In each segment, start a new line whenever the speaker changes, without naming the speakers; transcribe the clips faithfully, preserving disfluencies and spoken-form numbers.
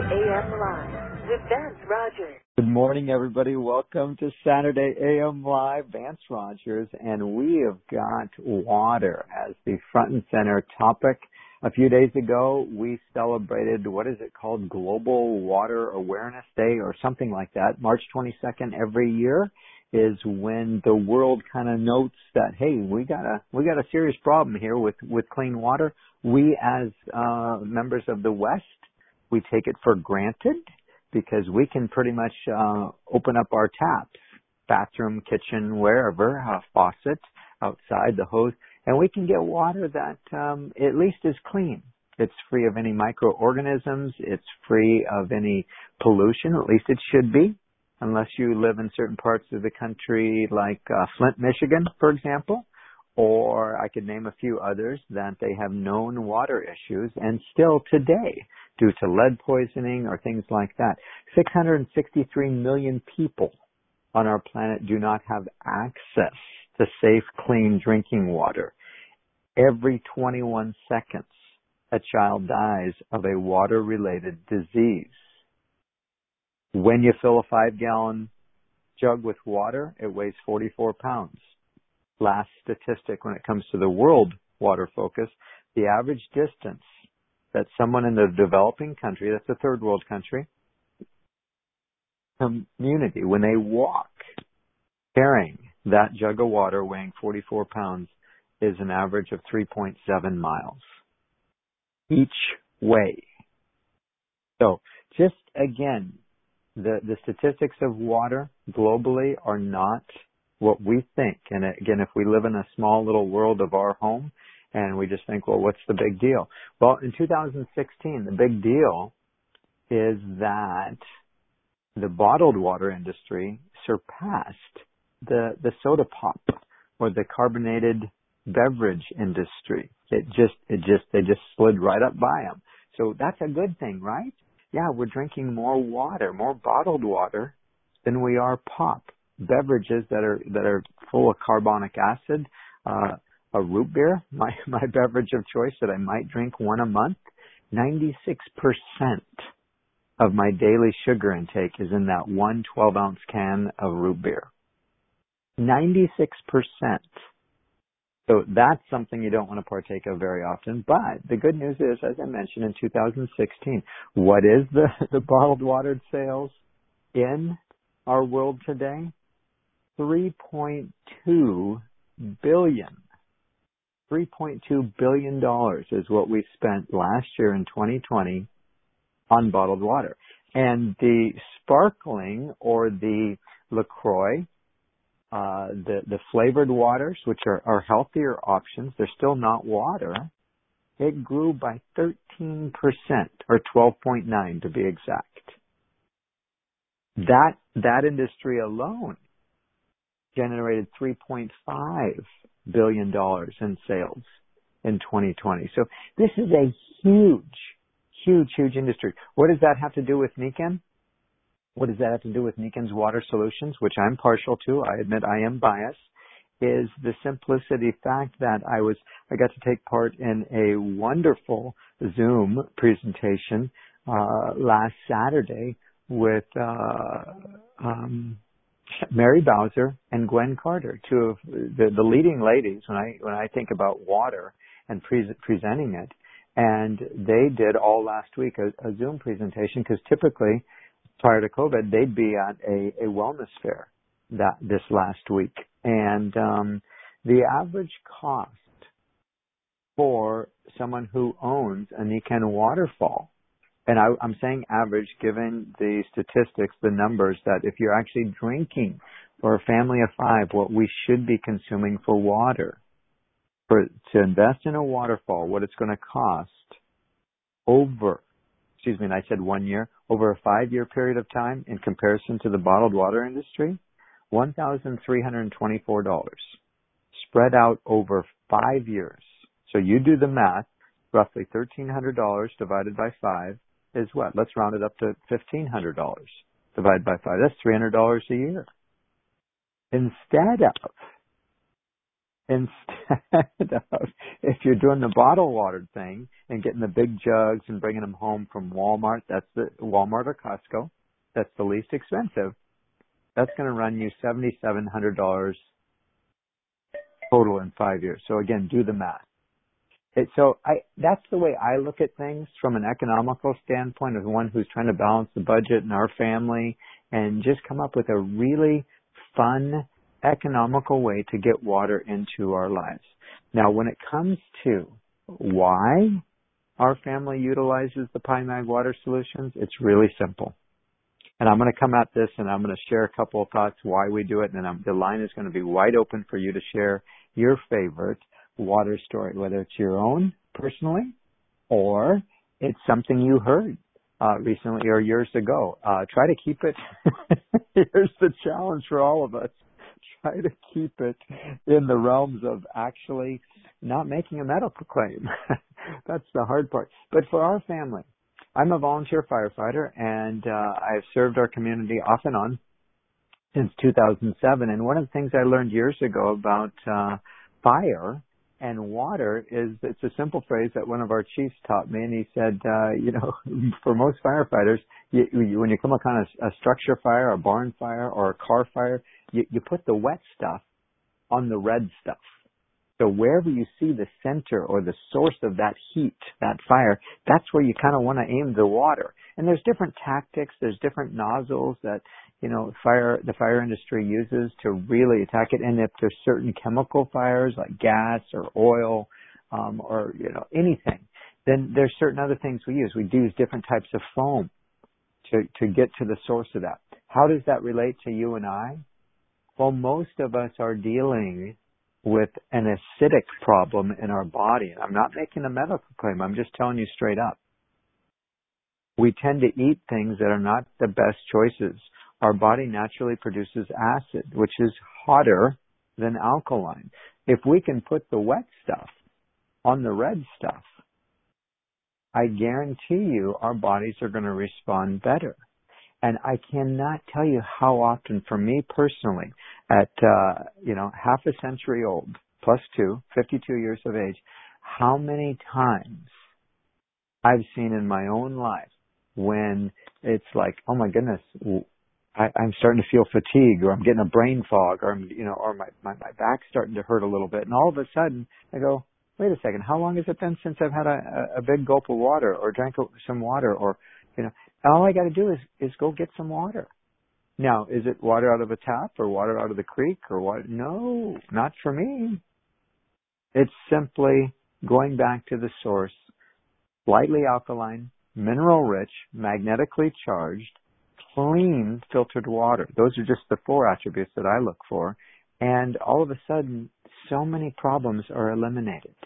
A M Live with Vance Rogers.
Good morning, everybody. Welcome to Saturday A M Live. Vance Rogers, and we have got water as the front and center topic. A few days ago, we celebrated, what is it called, Global Water Awareness Day or something like that. March twenty-second every year is when the world kind of notes that, hey, we got a we got a serious problem here with, with clean water. We as uh, members of the West, we take it for granted because we can pretty much uh, open up our taps, bathroom, kitchen, wherever, uh, faucet, outside, the hose, and we can get water that um, at least is clean. It's free of any microorganisms. It's free of any pollution. At least it should be, unless you live in certain parts of the country like uh, Flint, Michigan, for example, or I could name a few others that they have known water issues, and still today, due to lead poisoning or things like that, six hundred sixty-three million people on our planet do not have access to safe, clean drinking water. Every twenty-one seconds, a child dies of a water-related disease. When you fill a five-gallon jug with water, it weighs forty-four pounds. Last statistic when it comes to the world water focus, the average distance that someone in the developing country, that's a third world country, community, when they walk carrying that jug of water weighing forty-four pounds, is an average of three point seven miles each way. So just again, the, the statistics of water globally are not what we think. And again, if we live in a small little world of our home and we just think, well, what's the big deal? Well, in two thousand sixteen, the big deal is that the bottled water industry surpassed the, the soda pop or the carbonated beverage industry. It just, it just, they just slid right up by them. So that's a good thing, right? Yeah, we're drinking more water, more bottled water than we are pop. Beverages that are that are full of carbonic acid, uh, a root beer, my my beverage of choice that I might drink one a month. ninety-six percent of my daily sugar intake is in that one twelve ounce can of root beer. ninety-six percent. So that's something you don't want to partake of very often. But the good news is, as I mentioned, in two thousand sixteen, what is the the bottled water sales in our world today? three point two billion dollars. three point two billion dollars is what we spent last year in twenty twenty on bottled water. And the sparkling or the LaCroix, uh, the, the flavored waters, which are, are healthier options, they're still not water, it grew by thirteen percent or twelve point nine to be exact. That, that industry alone generated three point five billion dollars in sales in twenty twenty. So this is a huge, huge, huge industry. What does that have to do with Nikken? What does that have to do with Nikken's Water Solutions, which I'm partial to? I admit I am biased. Is the simplicity fact that I was, I got to take part in a wonderful Zoom presentation uh, last Saturday with uh, um, Mary Bowser and Gwen Carter, two of the, the leading ladies when I when I think about water and pre- presenting it. And they did all last week a, a Zoom presentation because typically prior to COVID they'd be at a, a wellness fair that this last week. And um, the average cost for someone who owns a Nikken waterfall, and I, I'm saying average given the statistics, the numbers, that if you're actually drinking for a family of five, what we should be consuming for water, for to invest in a waterfall, what it's going to cost over, excuse me, and I said one year, over a five-year period of time in comparison to the bottled water industry, one thousand three hundred twenty-four dollars spread out over five years. So you do the math, roughly one thousand three hundred dollars divided by five is what? Let's round it up to fifteen hundred dollars divided by five. That's three hundred dollars a year. Instead of Instead of, if you're doing the bottled water thing and getting the big jugs and bringing them home from Walmart, that's the Walmart or Costco, that's the least expensive. That's going to run you seven thousand seven hundred dollars total in five years. So again, do the math. It, so I, that's the way I look at things from an economical standpoint, as one who's trying to balance the budget and our family and just come up with a really fun, economical way to get water into our lives. Now, when it comes to why our family utilizes the PyMag water solutions, it's really simple. And I'm going to come at this and I'm going to share a couple of thoughts why we do it. And I'm, the line is going to be wide open for you to share your favorite water story, whether it's your own personally or it's something you heard uh, recently or years ago. Uh, try to keep it. Here's the challenge for all of us. Try to keep it in the realms of actually not making a medical claim. That's the hard part. But for our family, I'm a volunteer firefighter, and uh, I've served our community off and on since two thousand seven. And one of the things I learned years ago about uh, fire and water is it's a simple phrase that one of our chiefs taught me, and he said, uh, you know, for most firefighters, you, you, when you come upon a, a structure fire, a barn fire, or a car fire, you, you put the wet stuff on the red stuff. So wherever you see the center or the source of that heat, that fire, that's where you kind of want to aim the water. And there's different tactics, there's different nozzles that, you know, fire the fire industry uses to really attack it. And if there's certain chemical fires like gas or oil um, or, you know, anything, then there's certain other things we use. We use different types of foam to, to get to the source of that. How does that relate to you and I? Well, most of us are dealing with an acidic problem in our body. And I'm not making a medical claim. I'm just telling you straight up. We tend to eat things that are not the best choices. Our body naturally produces acid, which is hotter than alkaline. If we can put the wet stuff on the red stuff, I guarantee you our bodies are going to respond better. And I cannot tell you how often, for me personally, at, uh, you know, half a century old, plus two, fifty-two years of age, how many times I've seen in my own life when it's like, oh my goodness, I, I'm starting to feel fatigue, or I'm getting a brain fog, or I'm, you know, or my, my, my back's starting to hurt a little bit. And all of a sudden I go, wait a second, how long has it been since I've had a, a big gulp of water or drank some water, or, you know, all I got to do is, is go get some water. Now, is it water out of a tap or water out of the creek or what? No, not for me. It's simply going back to the source, slightly alkaline, mineral rich, magnetically charged, clean filtered water. Those are just the four attributes that I look for. And all of a sudden, so many problems are eliminated.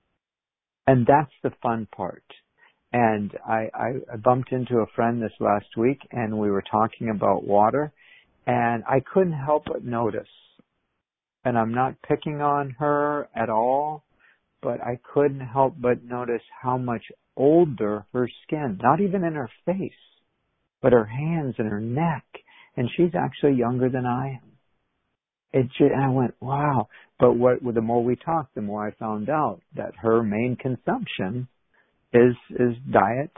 And that's the fun part. And I, I bumped into a friend this last week, and we were talking about water, and I couldn't help but notice, and I'm not picking on her at all, but I couldn't help but notice how much older her skin, not even in her face, but her hands and her neck, and she's actually younger than I am. It just, and I went, wow. But what, the more we talked, the more I found out that her main consumption is is diet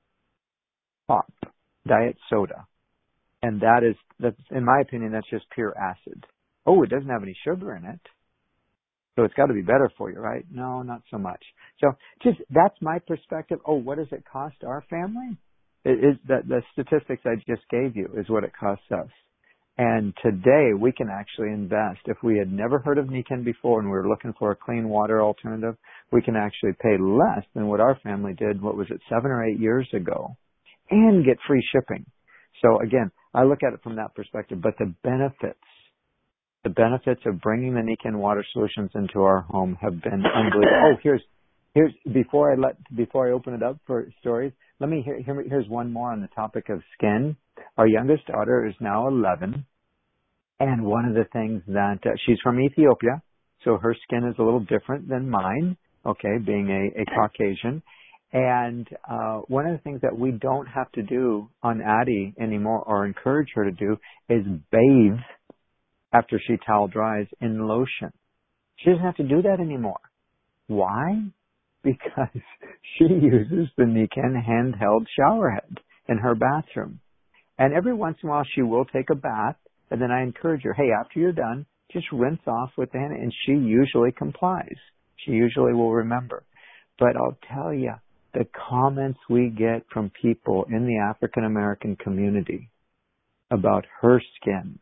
pop, diet soda. And that is, that's, in my opinion, that's just pure acid. Oh, it doesn't have any sugar in it, so it's got to be better for you, right? No, not so much. So just, that's my perspective. Oh, what does it cost our family? It is that the statistics I just gave you is what it costs us. And today we can actually invest. If we had never heard of Nikken before and we were looking for a clean water alternative, we can actually pay less than what our family did, what was it, seven or eight years ago, and get free shipping. So again, I look at it from that perspective, but the benefits, the benefits of bringing the Nikken water solutions into our home have been unbelievable. Oh, here's, here's, before I let, before I open it up for stories, let me hear, hear here's one more on the topic of skin. Our youngest daughter is now eleven, and one of the things that uh, she's from Ethiopia, so her skin is a little different than mine, okay, being a, a Caucasian. And uh, one of the things that we don't have to do on Addie anymore, or encourage her to do, is bathe after she towel dries in lotion. She doesn't have to do that anymore. Why? Because she uses the Nikken handheld shower head in her bathroom. And every once in a while she will take a bath, and then I encourage her, hey, after you're done, just rinse off with the hand, and she usually complies. She usually will remember. But I'll tell you, the comments we get from people in the African American community about her skin.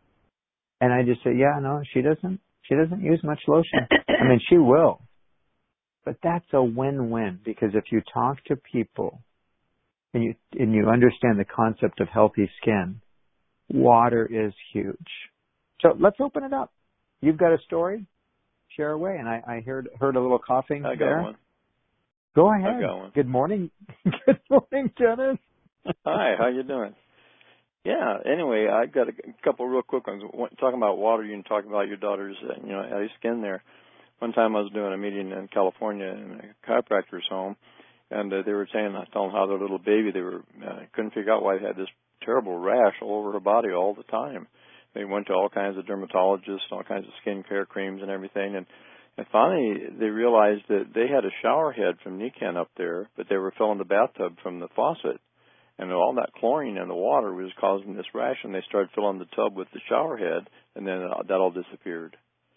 And I just say, yeah, no, she doesn't, she doesn't use much lotion. I mean, she will. But that's a win-win, because if you talk to people and you, and you understand the concept of healthy skin, water is huge. So let's open it up. You've got a story? Share away. And I, I heard, heard a little coughing
I got
there.
one.
Go ahead.
I got one.
Good morning. Good morning, Dennis.
Hi, how you doing? Yeah, anyway, I got a couple real quick ones. Talking about water, you can talk about your daughter's, uh, you know, healthy skin there. One time I was doing a meeting in California in a chiropractor's home, and uh, they were saying, I told them how their little baby, they were uh, couldn't figure out why they had this terrible rash all over her body all the time. They went to all kinds of dermatologists, all kinds of skin care creams and everything, and, and finally they realized that they had a shower head from Nikken up there, but they were filling the bathtub from the faucet. And all that chlorine in the water was causing this rash, and they started filling the tub with the shower head, and then that all disappeared.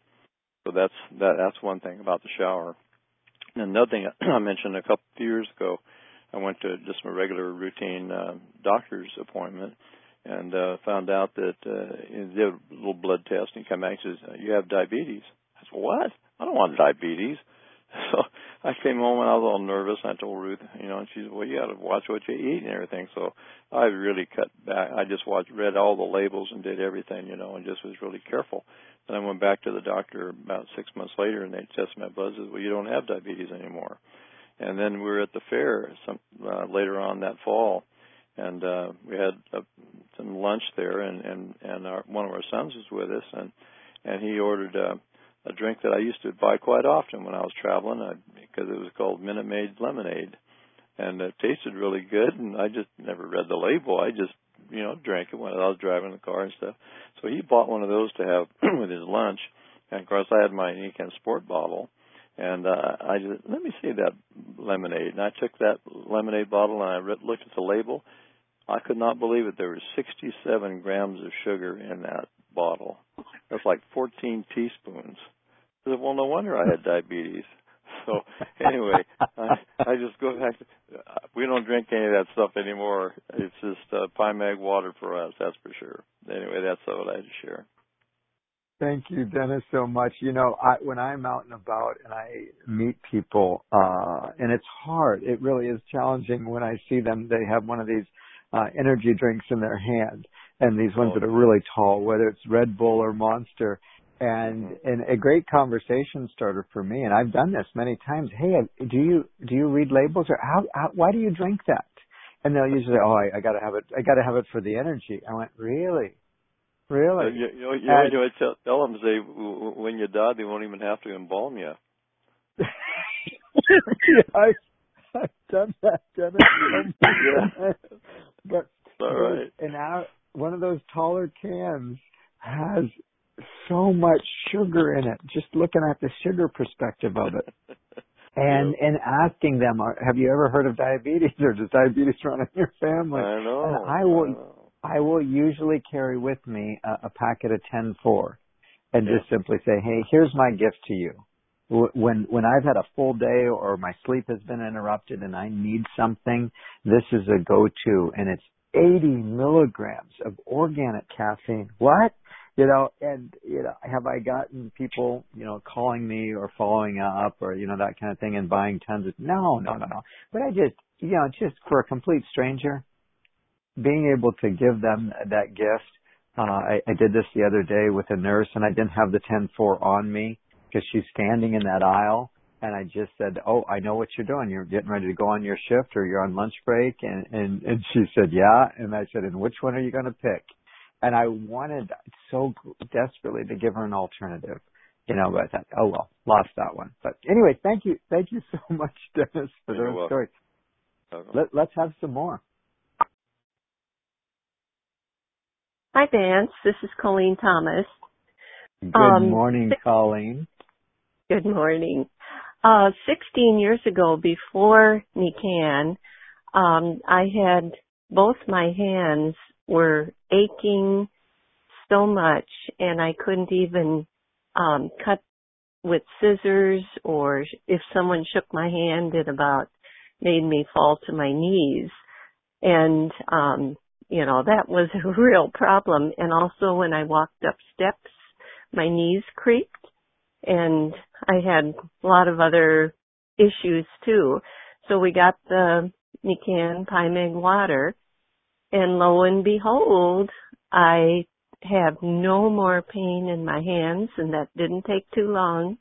So that's that, that's one thing about the shower. And another thing I mentioned a couple of years ago, I went to just a regular routine uh, doctor's appointment, and uh, found out that uh, they did a little blood test, and he came back and says, you have diabetes. I said, what? I don't want diabetes. So I came home and I was all nervous, and I told Ruth, you know, and she said, well, you got to watch what you eat and everything. So I really cut back. I just watched, read all the labels and did everything, you know, and just was really careful. And I went back to the doctor about six months later, and they tested my blood and said, well, you don't have diabetes anymore. And then we were at the fair some uh, later on that fall, and uh, we had uh, some lunch there, and and and our, one of our sons was with us, and and he ordered uh, a drink that I used to buy quite often when I was traveling, I, because it was called Minute Maid Lemonade, and it tasted really good, and I just never read the label. I just, you know, drank it when I was driving the car and stuff. So he bought one of those to have with his lunch, and of course I had my Nikken Sport bottle, and uh, I just, let me see that lemonade, and I took that lemonade bottle and I re- looked at the label. I could not believe it. There was sixty-seven grams of sugar in that bottle. That's like fourteen teaspoons. I said, well, no wonder I had diabetes. So anyway, I, I just go back to, uh, we don't drink any of that stuff anymore. It's just uh, Pine Mag water for us, that's for sure. Anyway, that's all I had to share.
Thank you, Dennis, so much. You know, I, when I'm out and about and I meet people, uh, and it's hard, it really is challenging when I see them, they have one of these uh, energy drinks in their hand, and these ones
Oh.
that are really tall, whether it's Red Bull or Monster, and,
Mm-hmm.
and a great conversation starter for me, and I've done this many times. Hey, do you, do you read labels, or how, how why do you drink that? And they'll usually say, oh, I, I gotta have it, I gotta have it for the energy. I went, really? Really?
You, you know, you,
And,
know, you tell, tell them, say, w- w- when you die, they won't even have to embalm you.
yeah, I, I've done that, Dennis.
Yeah.
But
All right.
and now one of those taller cans has so much sugar in it. Just looking at the sugar perspective of it, and
Yep.
and asking them, are, have you ever heard of diabetes, or does diabetes run in your family?
I know.
And I will
I know.
I will usually carry with me a, a packet of ten four, and
Yeah.
just simply say, hey, here's my gift to you. When when I've had a full day or my sleep has been interrupted and I need something, this is a go-to, and it's eighty milligrams of organic caffeine. What? You know, and, you know, have I gotten people, you know, calling me or following up or, you know, that kind of thing and buying tons of, no, no, no, no. But I just, you know, just for a complete stranger, being able to give them that gift. Uh, I, I did this the other day with a nurse, and I didn't have the ten four on me because she's standing in that aisle. And I just said, oh, I know what you're doing. You're getting ready to go on your shift, or you're on lunch break. And, and, and she said, yeah. And I said, and which one are you going to pick? And I wanted so desperately to give her an alternative, you know, but I thought, oh, well, lost that one. But anyway, thank you. Thank you so much, Dennis, for
You're
those
welcome.
stories.
Welcome.
Let, let's have some more.
Hi, Vance. This is Colleen Thomas.
Good
Um,
morning, Colleen.
Good morning. Uh, sixteen years ago, before Nican, um, I had both my hands were aching so much, and I couldn't even um, cut with scissors, or if someone shook my hand, it about made me fall to my knees. And, um, you know, that was a real problem. And also when I walked up steps, my knees creaked, and I had a lot of other issues too. So we got the Nican Pymeg water, and lo and behold, I have no more pain in my hands, and that didn't take too long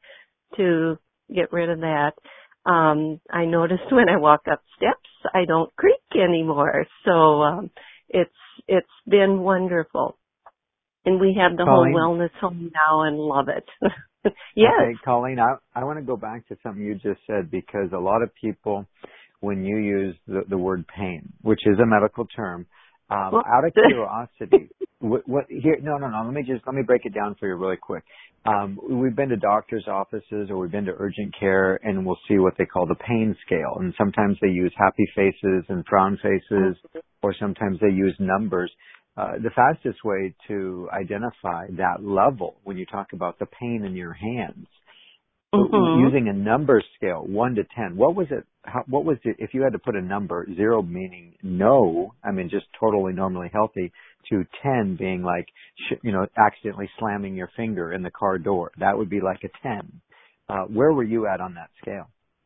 to get rid of that. Um, I noticed when I walk up steps, I don't creak anymore. So um, it's it's been wonderful. And we have the
Colleen?
whole wellness home now and love it. Yes.
Okay, Colleen, I, I want to go back to something you just said, because a lot of people, when you use the, the word pain, which is a medical term, um,
Well,
out of curiosity, what, what here? No, no, no. Let me just let me break it down for you really quick. Um, we've been to doctors' offices or we've been to urgent care, and we'll see what they call the pain scale. And sometimes they use happy faces and frown faces, or sometimes they use numbers. Uh, the fastest way to identify that level when you talk about the pain in your hands, mm-hmm. using a number scale, one to ten, what was it, how, what was it, if you had to put a number, zero meaning no, I mean just totally normally healthy, to ten being like, you know, accidentally slamming your finger in the car door, that would be like a ten. Uh, where were you at on that scale?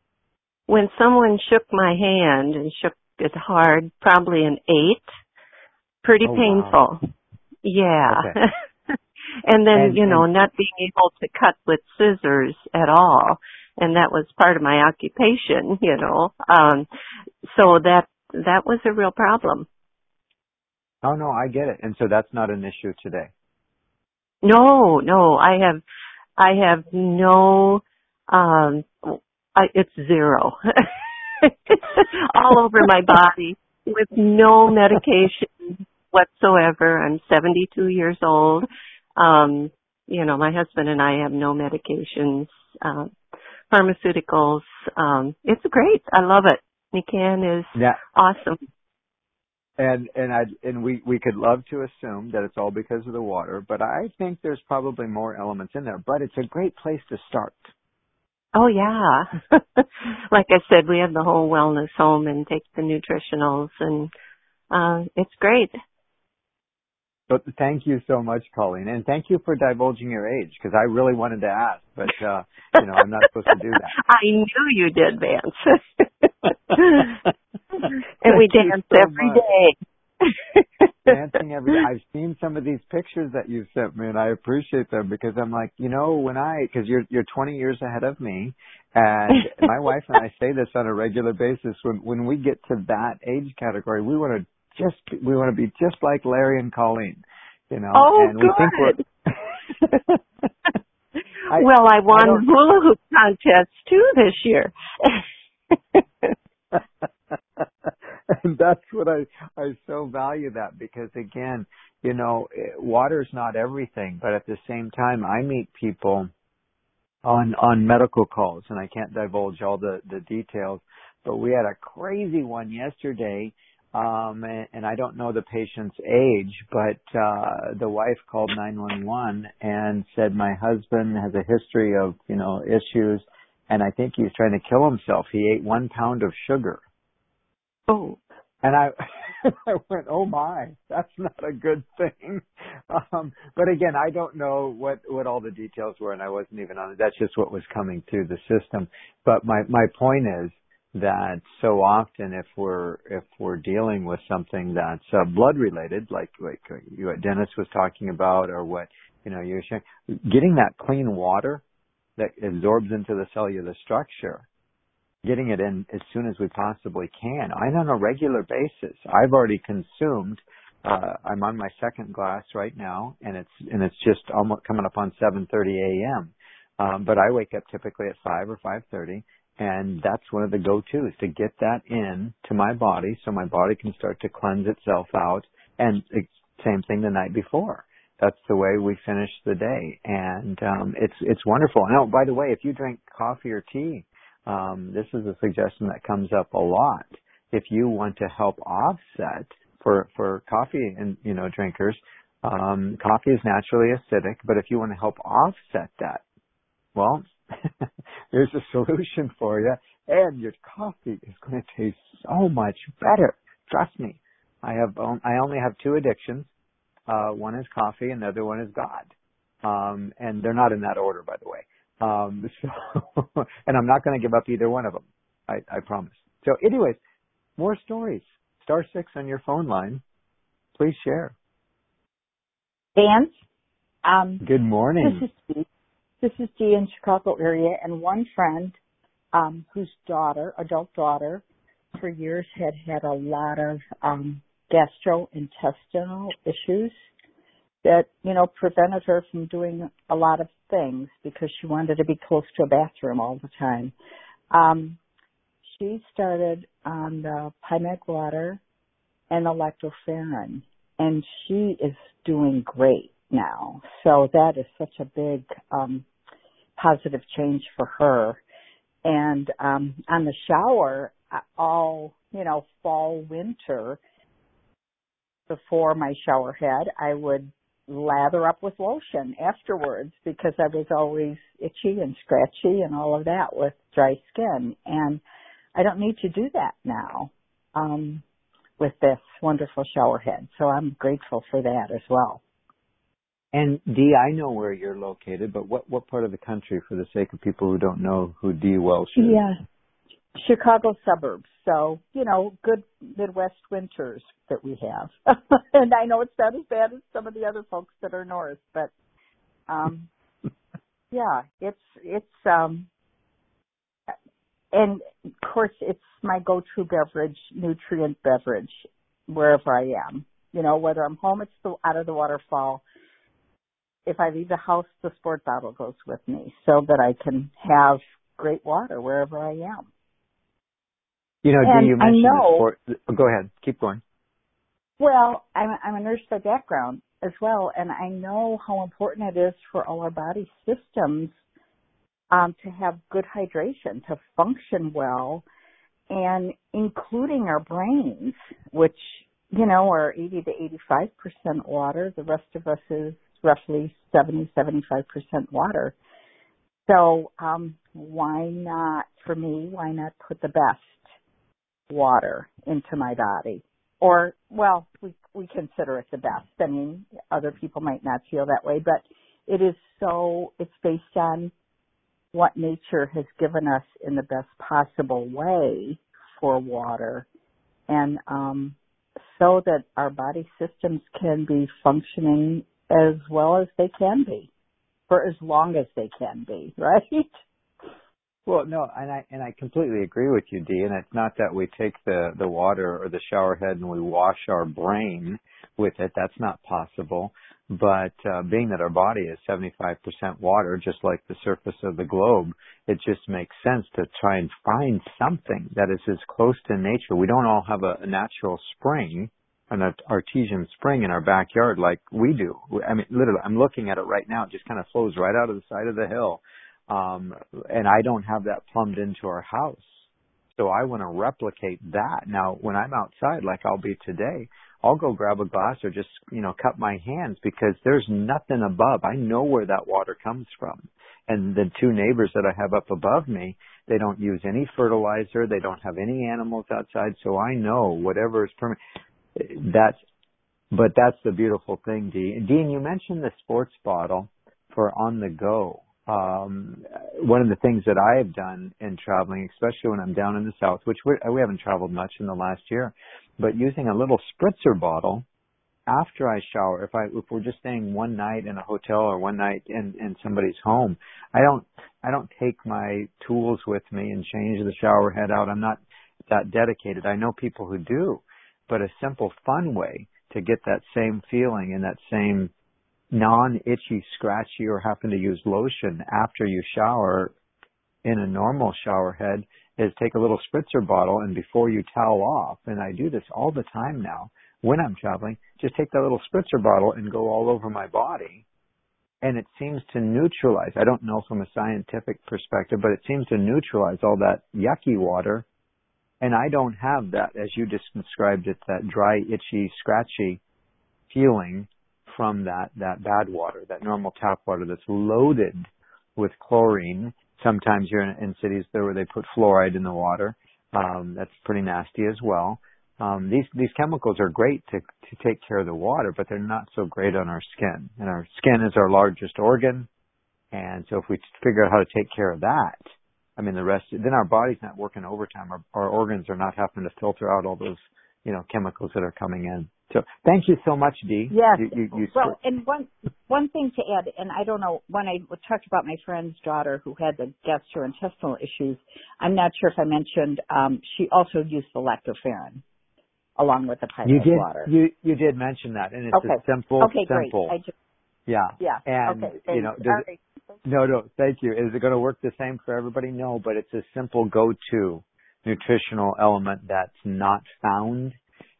When someone shook my hand and shook it hard, probably an eight. Pretty
oh,
painful.
Wow.
Yeah.
Okay.
And then,
and,
you know,
and,
not being able to cut with scissors at all. And that was part of my occupation, you know. Um, so that, that was a real problem.
Oh, no, I get it. And so that's not an issue today.
No, no, I have, I have no, um, I, it's zero. All over my body with no medication whatsoever. I'm seventy-two years old. Um, you know, my husband and I have no medications, uh, pharmaceuticals. Um, it's great. I love it. Nican is
yeah.
awesome.
And and I and we we could love to assume that it's all because of the water, but I think there's probably more elements in there. But it's a great place to start.
Oh yeah. Like I said, we have the whole wellness home and take the nutritionals, and uh, it's great.
But thank you so much, Colleen, and thank you for divulging your age, because I really wanted to ask, but uh, you know, I'm not supposed to do that.
I knew you did, Vance. And we dance
so
every
much.
day.
Dancing every day. I've seen some of these pictures that you've sent me, and I appreciate them, because I'm like, you know, when I, because you're you're twenty years ahead of me, and my wife and I say this on a regular basis. When when we get to that age category, we want to just we want to be just like Larry and Colleen, you know.
Oh,
and
good.
We think we're I,
well, I won
I
hula hoop contest too this year.
And that's what I, I so value that, because again, you know, water's not everything, but at the same time, I meet people on, on medical calls, and I can't divulge all the, the details, but we had a crazy one yesterday. Um, and, and I don't know the patient's age, but, uh, the wife called nine one one and said, my husband has a history of, you know, issues, and I think he's trying to kill himself. He ate one pound of sugar.
Oh.
And I, I went, oh my, that's not a good thing. Um, but again, I don't know what, what all the details were, and I wasn't even on it. That's just what was coming through the system. But my, my point is that so often if we're, if we're dealing with something that's uh, blood related, like, like what Dennis was talking about, or what, you know, you're sharing, getting that clean water that absorbs into the cellular structure, getting it in as soon as we possibly can, and on a regular basis. I've already consumed, uh, I'm on my second glass right now, and it's, and it's just almost coming up on seven thirty a.m. Um, but I wake up typically at five or five thirty, and that's one of the go-tos, to get that in to my body so my body can start to cleanse itself out. And it's same thing the night before. that's the way we finish the day. And um, it's it's wonderful. Now, by the way, if you drink coffee or tea, um, this is a suggestion that comes up a lot. If you want to help offset for for coffee and you know drinkers, um, coffee is naturally acidic. But if you want to help offset that, well, there's a solution for you, and your coffee is going to taste so much better. Trust me. I have I only have two addictions. Uh, one is coffee, and the other one is God. Um, and they're not in that order, by the way. Um, so, and I'm not going to give up either one of them. I, I promise. So, anyways, more stories. Star six on your phone line. Please share.
Dan, um,
good morning.
This is Dee. This is Dee in Chicago area, and one friend um, whose daughter, adult daughter, for years had had a lot of um, gastrointestinal issues that, you know, prevented her from doing a lot of things because she wanted to be close to a bathroom all the time. Um, she started on the Pymed water and the lactoferrin, and she is doing great now. So that is such a big um, positive change for her. And um, on the shower, all, you know, fall, winter, before my shower head, I would lather up with lotion afterwards because I was always itchy and scratchy and all of that with dry skin. And I don't need to do that now um, with this wonderful shower head. So I'm grateful for that as well.
And Dee, I know where you're located, but what, what part of the country, for the sake of people who don't know who Dee Welsh is?
Yeah, Chicago suburbs. So, you know, good Midwest winters that we have. And I know it's not as bad as some of the other folks that are north, but um yeah, it's it's um and of course it's my go-to beverage, nutrient beverage wherever I am. You know, whether I'm home, it's the, out of the waterfall. If I leave the house, the sport bottle goes with me so that I can have great water wherever I am.
You know,
and
Dee, you mentioned
I know,
the sport. Oh, go ahead. Keep going.
Well, I'm, I'm a nurse by background as well, and I know how important it is for all our body systems um, to have good hydration, to function well, and including our brains, which, you know, are eighty to eighty-five percent water. The rest of us is roughly seventy, seventy-five percent water. So um, why not, for me, why not put the best water into my body? Or, well, we we consider it the best. I mean, other people might not feel that way, but it is so, it's based on what nature has given us in the best possible way for water. And um, so that our body systems can be functioning as well as they can be, for as long as they can be, right?
Well, no, and I and I completely agree with you, Dee. And it's not that we take the, the water or the shower head and we wash our brain with it. That's not possible. But uh, being that our body is seventy-five percent water, just like the surface of the globe, it just makes sense to try and find something that is as close to nature. We don't all have a, a natural spring, an artesian spring in our backyard like we do. I mean, literally, I'm looking at it right now. It just kind of flows right out of the side of the hill. Um, and I don't have that plumbed into our house. So I want to replicate that. Now, when I'm outside, like I'll be today, I'll go grab a glass or just, you know, cup my hands because there's nothing above. I know where that water comes from. And the two neighbors that I have up above me, they don't use any fertilizer. They don't have any animals outside. So I know whatever is permanent. That's, but that's the beautiful thing, Dee. Dean, you mentioned the sports bottle for on the go. Um, one of the things that I have done in traveling, especially when I'm down in the South, which we're, we haven't traveled much in the last year, but using a little spritzer bottle after I shower, if I, if we're just staying one night in a hotel or one night in, in somebody's home, I don't, I don't take my tools with me and change the shower head out. I'm not that dedicated. I know people who do, but a simple, fun way to get that same feeling and that same non-itchy, scratchy, or having to use lotion after you shower in a normal shower head is take a little spritzer bottle and before you towel off, and I do this all the time now, when I'm traveling, just take that little spritzer bottle and go all over my body. And it seems to neutralize, I don't know from a scientific perspective, but it seems to neutralize all that yucky water. And I don't have that, as you just described it, that dry, itchy, scratchy feeling from that, that bad water, that normal tap water that's loaded with chlorine. Sometimes you're in, in cities there where they put fluoride in the water. Um, that's pretty nasty as well. Um, these these chemicals are great to to take care of the water, but they're not so great on our skin. And our skin is our largest organ, and so if we figure out how to take care of that, I mean the rest, then our body's not working overtime. Our, our organs are not having to filter out all those you know chemicals that are coming in. So thank you so much, Dee.
Yes.
You, you, you
well, and one one thing to add, and I don't know, when I talked about my friend's daughter who had the gastrointestinal issues, I'm not sure if I mentioned um, she also used the lactoferrin along with the
you
Pyrex
did
water.
you you did mention that, and it's
okay.
a simple
okay,
simple.
Great. I just,
yeah.
Yeah.
And
okay.
you know,
Thanks.
does
All
it,
right.
no, no, thank you. Is it going to work the same for everybody? No, but it's a simple go-to nutritional element that's not found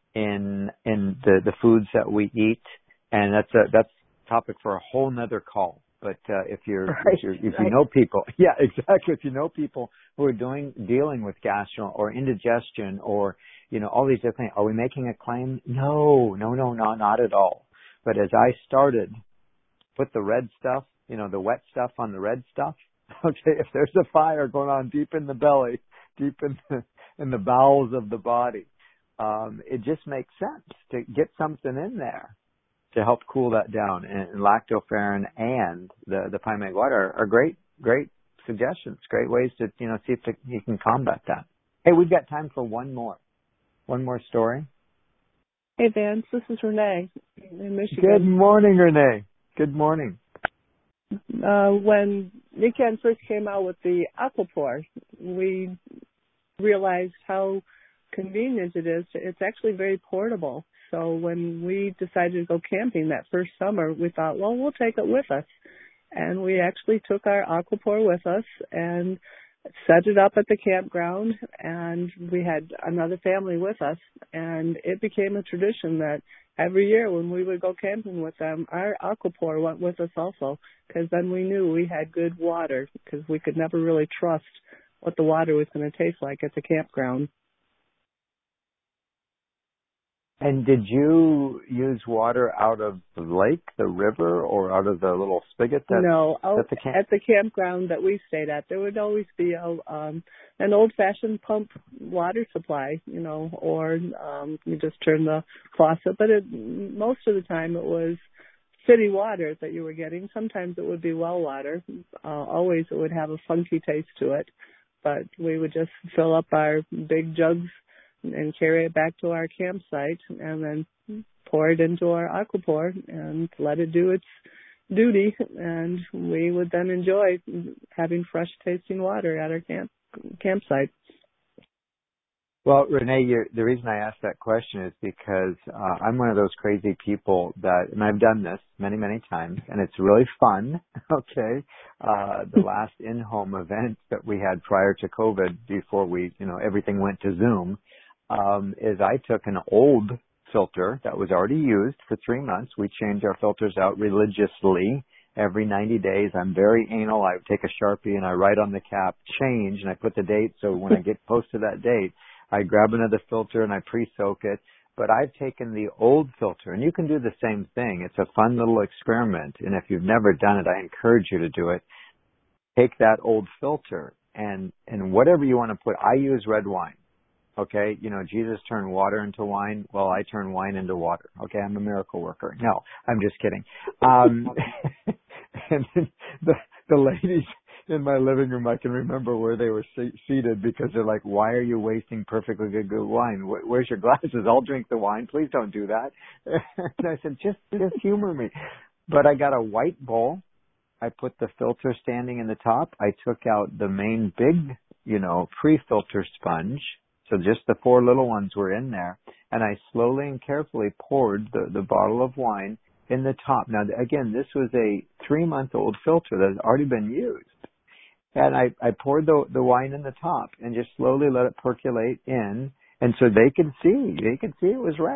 in in the, the foods that we eat, and that's a that's a topic for a whole nother call. But uh, if you're
Right,
if, you're, if
right.
you know people, yeah, exactly. If you know people who are doing dealing with gastro or indigestion or you know all these different things, are we making a claim? No, no, no, no, not at all. But as I started, put the red stuff, you know, the wet stuff on the red stuff. Okay, if there's a fire going on deep in the belly, deep in the in the bowels of the body, um, it just makes sense to get something in there to help cool that down. And, and lactoferrin and the the pine water are, are great, great suggestions, great ways to you know see if the, you can combat that. Hey, we've got time for one more, one more story.
Hey, Vance, this is Renee in Michigan.
Good morning, Renee. Good morning.
Uh, when Nikan first came out with the Aquaphor, we realized how convenient it is. It's actually very portable. So when we decided to go camping that first summer, we thought, well, we'll take it with us. And we actually took our Aquaphor with us and set it up at the campground, and we had another family with us, and it became a tradition that every year when we would go camping with them, our Aquaphor went with us also, because then we knew we had good water, because we could never really trust what the water was going to taste like at the campground.
And did you use water out of the lake, the river, or out of the little spigot that,
no, out
at the camp?
At the campground that we stayed at, there would always be a, um, an old-fashioned pump water supply, you know, or um, you just turn the faucet. But it, most of the time it was city water that you were getting. Sometimes it would be well water. Uh, always it would have a funky taste to it. But we would just fill up our big jugs and carry it back to our campsite and then pour it into our Aquaphor and let it do its duty. And we would then enjoy having fresh tasting water at our camp campsite.
Well, Renee, you're, the reason I asked that question is because uh, I'm one of those crazy people that, and I've done this many, many times, and it's really fun, okay? Uh, the last in-home event that we had prior to COVID, before we, you know, everything went to Zoom, um, is I took an old filter that was already used for three months. We change our filters out religiously every ninety days. I'm very anal. I take a Sharpie and I write on the cap, change, and I put the date so when I get close to that date, I grab another filter and I pre-soak it. But I've taken the old filter, and you can do the same thing. It's a fun little experiment, and if you've never done it, I encourage you to do it. Take that old filter, and, and whatever you want to put, I use red wine. Okay, you know, Jesus turned water into wine. Well, I turn wine into water. Okay, I'm a miracle worker. No, I'm just kidding. Um, and the the ladies in my living room, I can remember where they were seated because they're like, "Why are you wasting perfectly good, good wine? Where's your glasses? I'll drink the wine. Please don't do that." And I said, "Just, just humor me." But I got a white bowl. I put the filter standing in the top. I took out the main big, you know, pre-filter sponge. So just the four little ones were in there, and I slowly and carefully poured the, the bottle of wine in the top. Now, again, this was a three-month-old filter that had already been used. And I, I poured the, the wine in the top and just slowly let it percolate in, and so they could see. They could see it was red.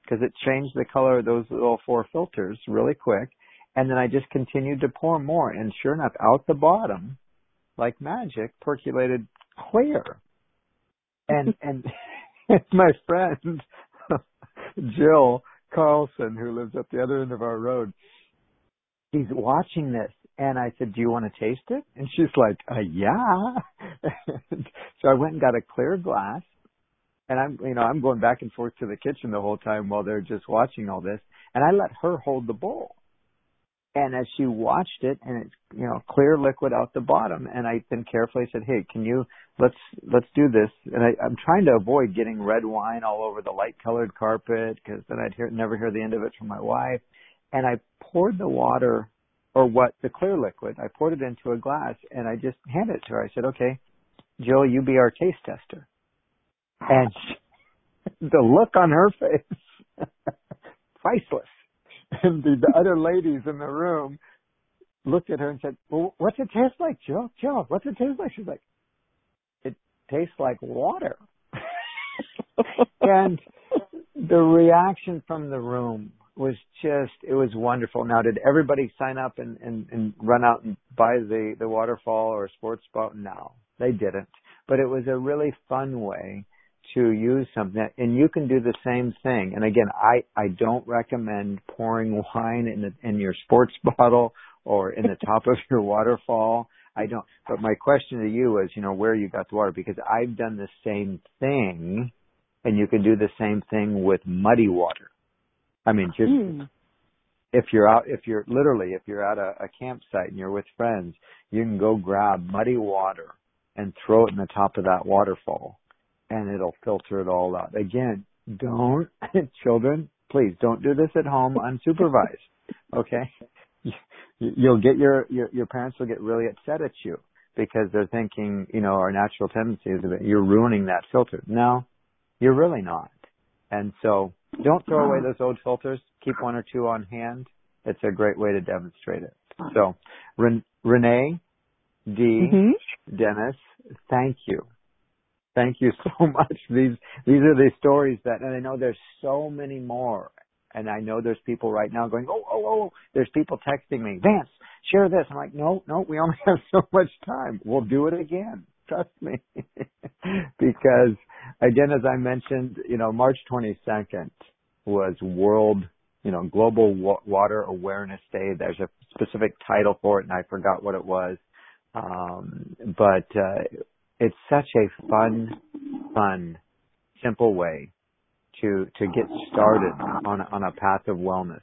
because it changed the color of those little four filters really quick. And then I just continued to pour more. And sure enough, out the bottom, like magic, percolated clear. And, and my friend, Jill Carlson, who lives up the other end of our road, she's watching this. And I said, do you want to taste it? And she's like, uh, yeah. So I went and got a clear glass. And I'm, you know, I'm going back and forth to the kitchen the whole time while they're just watching all this. And I let her hold the bowl. And as she watched it, and it's, you know, clear liquid out the bottom, and I then carefully said, hey, can you, let's, let's do this. And I, I'm trying to avoid getting red wine all over the light colored carpet, because then I'd hear, never hear the end of it from my wife. And I poured the water, or what, the clear liquid, I poured it into a glass, and I just handed it to her. I said, okay, Jill, you be our taste tester. And she, the look on her face, priceless. And the, the other ladies in the room looked at her and said, well, what's it taste like, Jill? Jill, what's it taste like? She's like, it tastes like water. And the reaction from the room was just, it was wonderful. Now, did everybody sign up and, and, and run out and buy the, the waterfall or sports spout? No, they didn't. But it was a really fun way to use something, and you can do the same thing. And again, I, I don't recommend pouring wine in the, in your sports bottle or in the top of your waterfall. I don't. But my question to you is, you know, where you got the water, because I've done the same thing, and you can do the same thing with muddy water. I mean, just mm. if you're out, if you're literally, if you're at a, a campsite and you're with friends, you can go grab muddy water and throw it in the top of that waterfall, and it'll filter it all out. Again, don't, children, please don't do this at home unsupervised, okay? You'll get your, your, your parents will get really upset at you because they're thinking, you know, our natural tendency is that you're ruining that filter. No, you're really not. And so don't throw away those old filters. Keep one or two on hand. It's a great way to demonstrate it. So, Ren- Renee, D, mm-hmm. Dennis, thank you. Thank you so much. These these are the stories that, and I know there's so many more. And I know there's people right now going, oh, oh, oh, there's people texting me, Vance, share this. I'm like, no, no, we only have so much time. We'll do it again. Trust me. Because, again, as I mentioned, you know, March twenty-second was World, you know, Global Wa- Water Awareness Day. There's a specific title for it, and I forgot what it was. Um, but uh, it's such a fun, fun, simple way to to get started on on a path of wellness.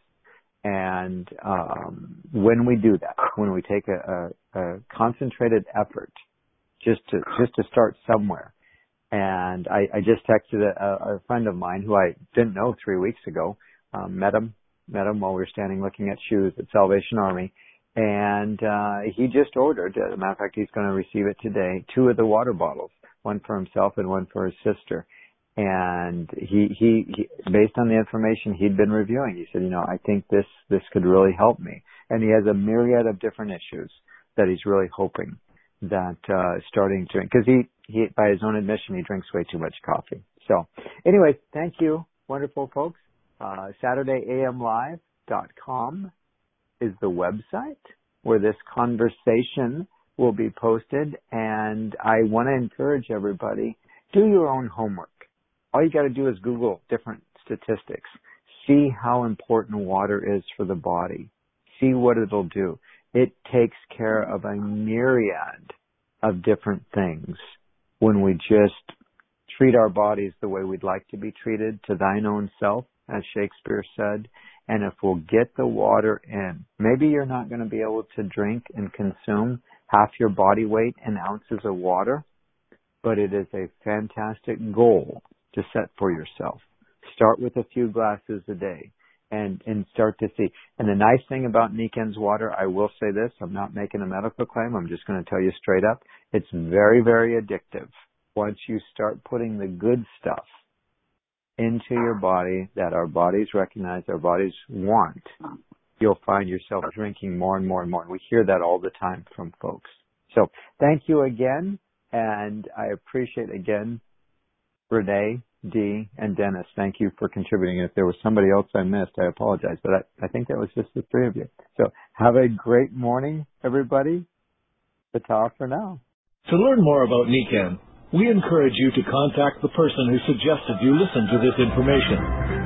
And um, when we do that, when we take a, a, a concentrated effort just to just to start somewhere. And I, I just texted a, a friend of mine who I didn't know three weeks ago, um, met him, met him while we were standing looking at shoes at Salvation Army. And uh, he just ordered, as a matter of fact, he's going to receive it today, two of the water bottles, one for himself and one for his sister. And he, he, he, based on the information he'd been reviewing, he said, you know, I think this, this could really help me. And he has a myriad of different issues that he's really hoping that, uh, starting to drink, because he, he, by his own admission, he drinks way too much coffee. So anyway, thank you, wonderful folks. Uh, Saturday A M Live dot com is the website where this conversation will be posted. And I want to encourage everybody, do your own homework. All you got to do is Google different statistics. See how important water is for the body. See what it'll do. It takes care of a myriad of different things when we just treat our bodies the way we'd like to be treated, to thine own self, as Shakespeare said. And if we'll get the water in, maybe you're not going to be able to drink and consume half your body weight in ounces of water, but it is a fantastic goal to set for yourself. Start with a few glasses a day and, and start to see. And the nice thing about Niken's water, I will say this, I'm not making a medical claim, I'm just going to tell you straight up, it's very, very addictive. Once you start putting the good stuff into your body that our bodies recognize, our bodies want, you'll find yourself drinking more and more and more. And we hear that all the time from folks. So thank you again. And I appreciate again, Renee, Dee, and Dennis, thank you for contributing. If there was somebody else I missed, I apologize, but I, I think that was just the three of you. So have a great morning, everybody. Ta for now.
To learn more about Nican, we encourage you to contact the person who suggested you listen to this information.